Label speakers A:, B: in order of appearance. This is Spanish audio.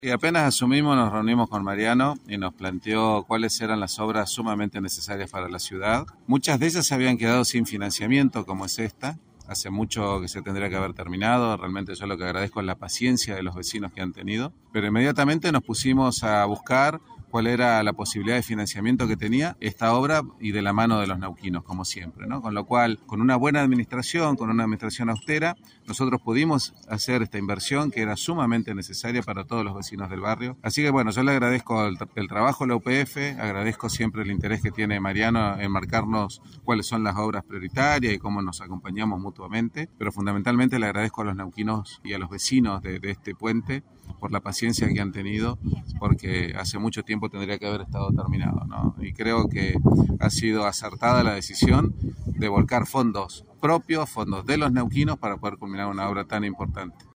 A: Y apenas asumimos, nos reunimos con Mariano y nos planteó cuáles eran las obras sumamente necesarias para la ciudad. Muchas de ellas se habían quedado sin financiamiento, como es esta. Hace mucho que se tendría que haber terminado. Realmente yo lo que agradezco es la paciencia de los vecinos que han tenido. Pero inmediatamente nos pusimos a buscar cuál era la posibilidad de financiamiento que tenía esta obra y de la mano de los neuquinos, como siempre, ¿no? Con lo cual, con una buena administración, con una administración austera, nosotros pudimos hacer esta inversión que era sumamente necesaria para todos los vecinos del barrio. Así que bueno, yo le agradezco el trabajo de la UPF, agradezco siempre el interés que tiene Mariano en marcarnos cuáles son las obras prioritarias y cómo nos acompañamos mutuamente, pero fundamentalmente le agradezco a los neuquinos y a los vecinos de este puente por la paciencia que han tenido, porque hace mucho tiempo tendría que haber estado terminado, ¿no? Y creo que ha sido acertada la decisión de volcar fondos propios, fondos de los neuquinos, para poder culminar una obra tan importante.